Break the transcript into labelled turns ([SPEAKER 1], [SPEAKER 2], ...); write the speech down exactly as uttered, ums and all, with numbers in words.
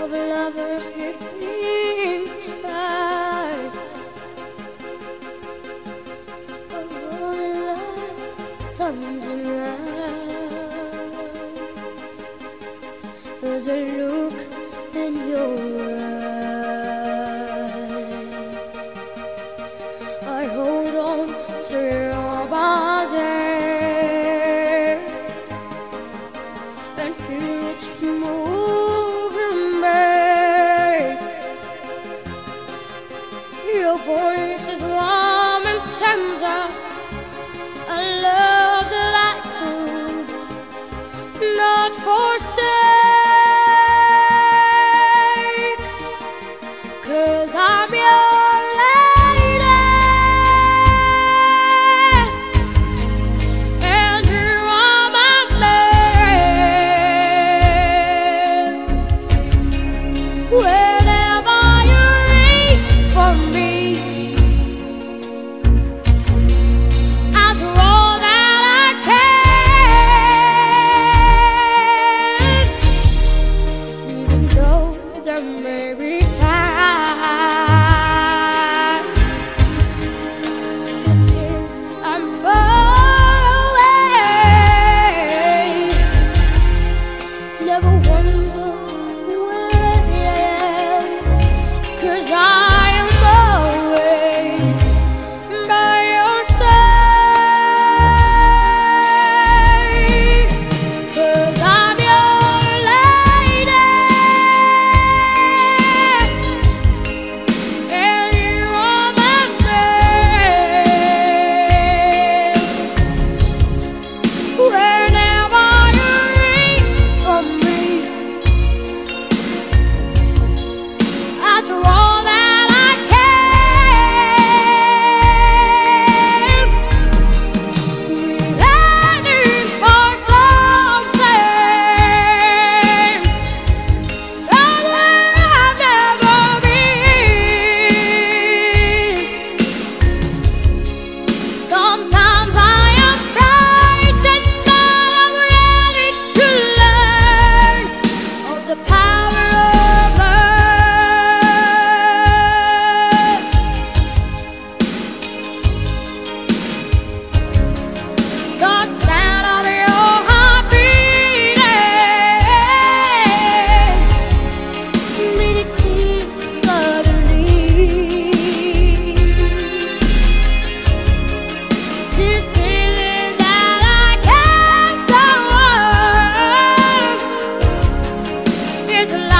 [SPEAKER 1] of lovers gripping tight, a rolling like thunder line. There's a look in your eyes. I hold on to your body and feel it moving back. Your voice is warm and tender, a love that I could not forsake, 'cause I'm your lady and you are my man. Whenever you reach for me, I'll do all that I can, even though there may be times it seems I'm far away. Never wonder where I am, 'cause I am always by your side. 'Cause I'm your lady and you are my man. Whenever you reach for me, I do all that I can, ready for something, somewhere I've never been. Sometimes I am frightened, but I'm ready to learn of the power of love. The sound of your heart beating made it clear suddenly. This feeling that I can't go on is